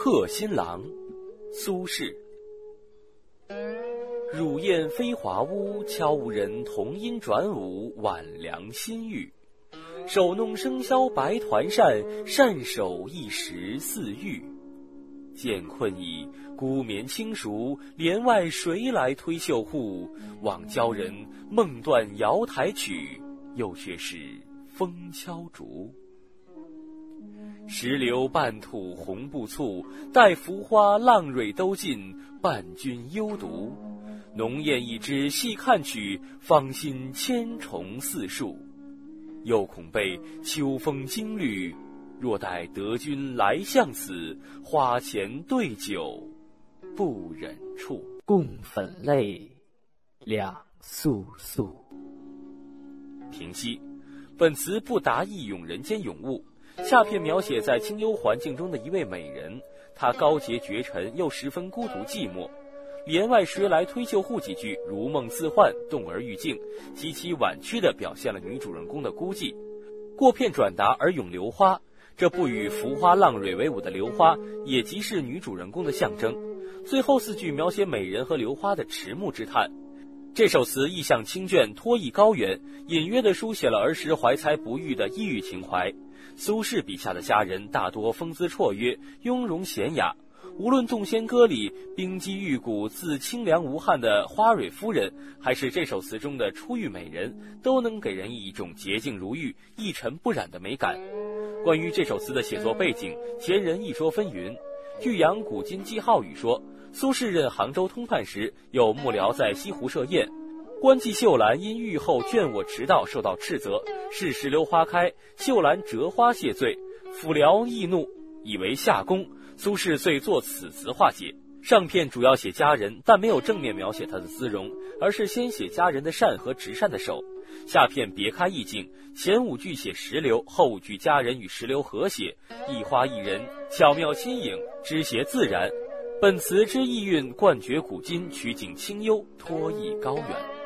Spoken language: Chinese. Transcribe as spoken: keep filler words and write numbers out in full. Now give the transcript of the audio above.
贺新郎，苏轼。乳燕飞华屋，悄无人童音转舞，晚凉新玉。手弄生绡白团扇，扇手一时似玉。渐困矣，孤眠轻熟，帘外谁来推绣户？枉教人梦断瑶台曲，又却是风敲竹。石榴半吐红不蹙，待浮花浪蕊都尽，伴君幽独。浓艳一枝细看取，芳心千重似树。又恐被秋风惊绿，若待得君来相思，花前对酒不忍触。 共粉泪，两簌簌。 平息。本词不达意咏人间咏物，下片描写在清幽环境中的一位美人，她高洁绝尘，又十分孤独寂寞。帘外谁来推绣户几句如梦似幻，动而欲静，极其婉曲地表现了女主人公的孤寂。过片转达而咏榴花，这不与浮花浪蕊为伍的榴花，也即是女主人公的象征。最后四句描写美人和榴花的迟暮之叹。这首词意象清隽，托意高远，隐约地书写了儿时怀才不遇的抑郁情怀。苏轼笔下的佳人大多风姿绰约，雍容娴雅。无论《洞仙歌》里冰肌玉骨自清凉无憾的花蕊夫人，还是这首词中的初遇美人，都能给人以一种洁净如玉、一尘不染的美感。关于这首词的写作背景，前人一说纷纭。据杨古今记号语说，苏轼任杭州通判时，有幕僚在西湖设宴，官妓秀兰因遇后倦卧迟到受到斥责，是石榴花开，秀兰折花谢罪，府僚易怒，以为下宫。苏轼遂作此词化解。上片主要写佳人，但没有正面描写她的姿容，而是先写佳人的扇和执扇的手。下片别开意境，前五句写石榴，后五句佳人与石榴合写，一花一人，巧妙新颖，枝谐自然。本词之意蕴贯绝古今，取景清幽，托意高远。